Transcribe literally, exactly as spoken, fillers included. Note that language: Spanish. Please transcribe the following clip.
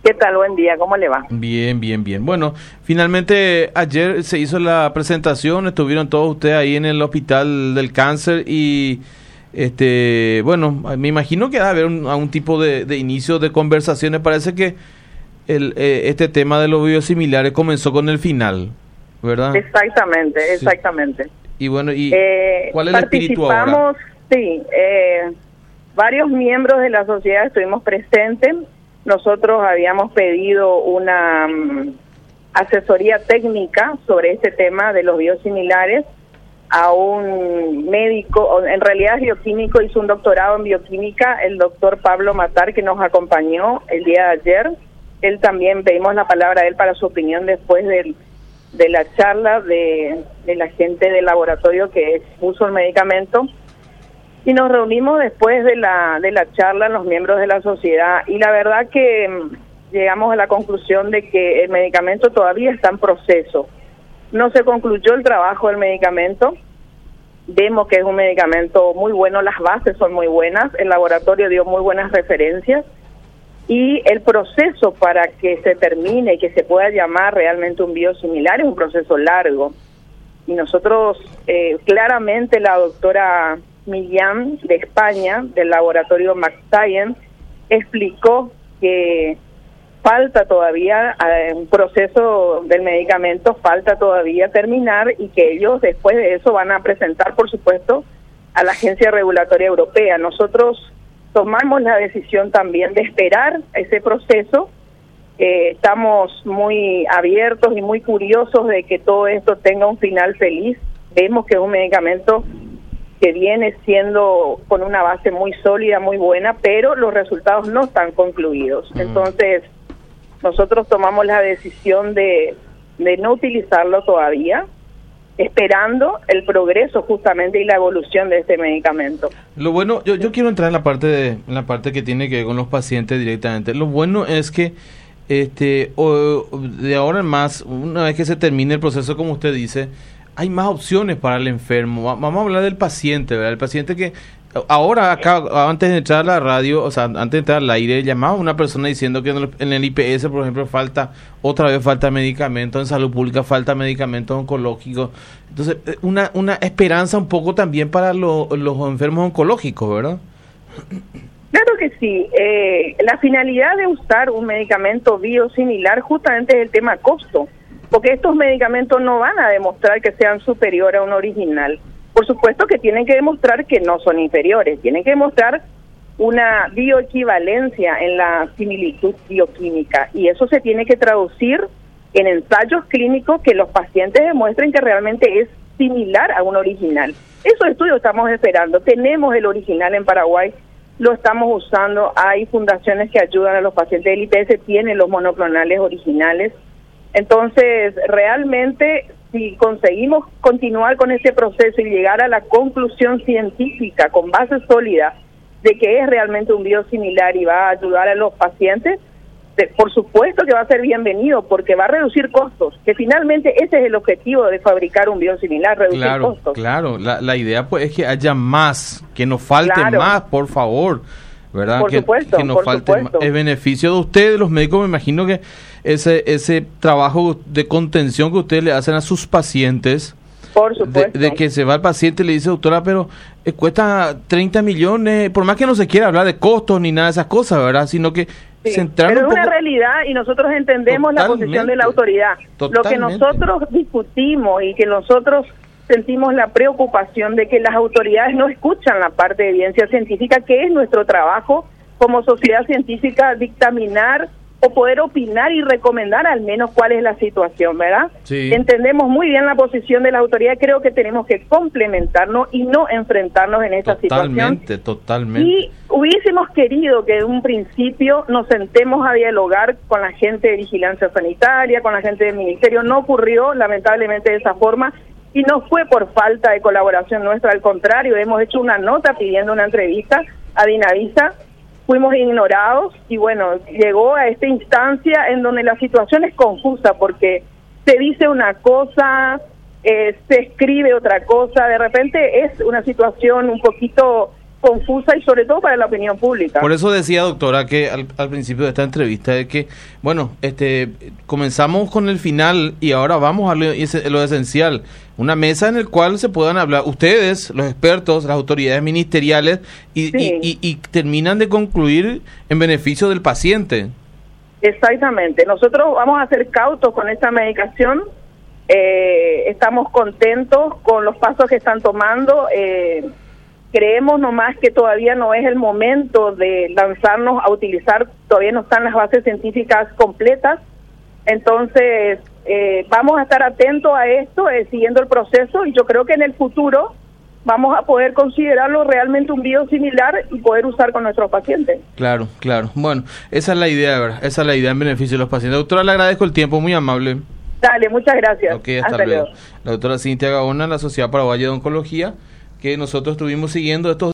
¿Qué tal? Buen día, ¿cómo le va? Bien, bien, bien. Bueno, finalmente ayer se hizo la presentación, estuvieron todos ustedes ahí en el Hospital del Cáncer y, este, bueno, me imagino que va a haber un, algún tipo de, de inicio de conversaciones. Parece que el, eh, este tema de los biosimilares comenzó con el final, ¿verdad? Exactamente, exactamente. Sí. Y bueno, ¿y eh, cuál es el espíritu ahora? Participamos, sí, eh, varios miembros de la sociedad estuvimos presentes. Nosotros habíamos pedido una um, asesoría técnica sobre este tema de los biosimilares a un médico, en realidad es bioquímico, hizo un doctorado en bioquímica, el doctor Pablo Matar, que nos acompañó el día de ayer. Él también, pedimos la palabra a él para su opinión después del, de la charla de, de la gente del laboratorio que puso el medicamento. Y nos reunimos después de la de la charla los miembros de la sociedad y la verdad que mmm, llegamos a la conclusión de que el medicamento todavía está en proceso. No se concluyó el trabajo del medicamento. Vemos que es un medicamento muy bueno, las bases son muy buenas, el laboratorio dio muy buenas referencias y el proceso para que se termine y que se pueda llamar realmente un biosimilar es un proceso largo. Y nosotros, eh, claramente la doctora Millán de España, del laboratorio McScience, explicó que falta todavía eh, un proceso del medicamento, falta todavía terminar y que ellos después de eso van a presentar, por supuesto, a la Agencia Regulatoria Europea. Nosotros tomamos la decisión también de esperar ese proceso. Eh, estamos muy abiertos y muy curiosos de que todo esto tenga un final feliz. Vemos que es un medicamento que viene siendo con una base muy sólida, muy buena, pero los resultados no están concluidos. Mm. Entonces, nosotros tomamos la decisión de, de no utilizarlo todavía, esperando el progreso justamente y la evolución de este medicamento. Lo bueno, yo, yo quiero entrar en la parte de, en la parte que tiene que ver con los pacientes directamente. Lo bueno es que este o, de ahora en más, una vez que se termine el proceso, como usted dice, hay más opciones para el enfermo. Vamos a hablar del paciente, ¿verdad? El paciente que ahora acá, antes de entrar a la radio, o sea, antes de entrar al aire, llamaba a una persona diciendo que en el I P S, por ejemplo, falta, otra vez falta medicamento, en salud pública falta medicamentos oncológicos. Entonces, una una esperanza un poco también para lo, los enfermos oncológicos, ¿verdad? Claro que sí. Eh, la finalidad de usar un medicamento biosimilar justamente es el tema costo, porque estos medicamentos no van a demostrar que sean superiores a un original. Por supuesto que tienen que demostrar que no son inferiores, tienen que demostrar una bioequivalencia en la similitud bioquímica y eso se tiene que traducir en ensayos clínicos que los pacientes demuestren que realmente es similar a un original. Esos estudios estamos esperando. Tenemos el original en Paraguay, lo estamos usando, hay fundaciones que ayudan a los pacientes del I P S, tienen los monoclonales originales. Entonces, realmente, si conseguimos continuar con ese proceso y llegar a la conclusión científica con base sólida de que es realmente un biosimilar y va a ayudar a los pacientes, de, por supuesto que va a ser bienvenido porque va a reducir costos, que finalmente ese es el objetivo de fabricar un biosimilar, reducir claro, costos. Claro, la, la idea pues es que haya más, que nos falte claro. más, por favor. ¿Verdad? Por que, supuesto, que nos por falte supuesto. El beneficio de ustedes, los médicos, me imagino que ese ese trabajo de contención que ustedes le hacen a sus pacientes, por supuesto. De, de que se va el paciente y le dice, doctora, pero eh, cuesta treinta millones, por más que no se quiera hablar de costos ni nada de esas cosas, ¿verdad? Sino que sí, centrar pero un es poco... una realidad y nosotros entendemos totalmente, la posición de la autoridad. Totalmente. Lo que nosotros discutimos y que nosotros sentimos la preocupación de que las autoridades no escuchan la parte de evidencia científica, que es nuestro trabajo como sociedad científica, dictaminar o poder opinar y recomendar al menos cuál es la situación, ¿verdad? Sí. Entendemos muy bien la posición de la autoridad, creo que tenemos que complementarnos y no enfrentarnos en esa situación. Totalmente, totalmente. Y hubiésemos querido que de un principio nos sentemos a dialogar con la gente de vigilancia sanitaria, con la gente del ministerio, no ocurrió lamentablemente de esa forma, y no fue por falta de colaboración nuestra, al contrario, hemos hecho una nota pidiendo una entrevista a Dinavisa, fuimos ignorados y bueno, llegó a esta instancia en donde la situación es confusa porque se dice una cosa, eh, se escribe otra cosa, de repente es una situación un poquito confusa y sobre todo para la opinión pública. Por eso decía, doctora, que al, al principio de esta entrevista, de que, bueno, este comenzamos con el final y ahora vamos a lo, lo esencial. Una mesa en la cual se puedan hablar ustedes, los expertos, las autoridades ministeriales, y, sí. y, y, y terminan de concluir en beneficio del paciente. Exactamente. Nosotros vamos a ser cautos con esta medicación. Eh, estamos contentos con los pasos que están tomando. Eh, creemos nomás que todavía no es el momento de lanzarnos a utilizar, todavía no están las bases científicas completas. Entonces, eh, vamos a estar atentos a esto, eh, siguiendo el proceso, y yo creo que en el futuro vamos a poder considerarlo realmente un biosimilar y poder usar con nuestros pacientes. Claro, claro. Bueno, esa es la idea, ¿verdad? Esa es la idea en beneficio de los pacientes. Doctora, le agradezco el tiempo, muy amable. Dale, muchas gracias. Ok, hasta, hasta luego. luego. La doctora Cintia Gaona, la Sociedad Paraguaya de Oncología, que nosotros estuvimos siguiendo estos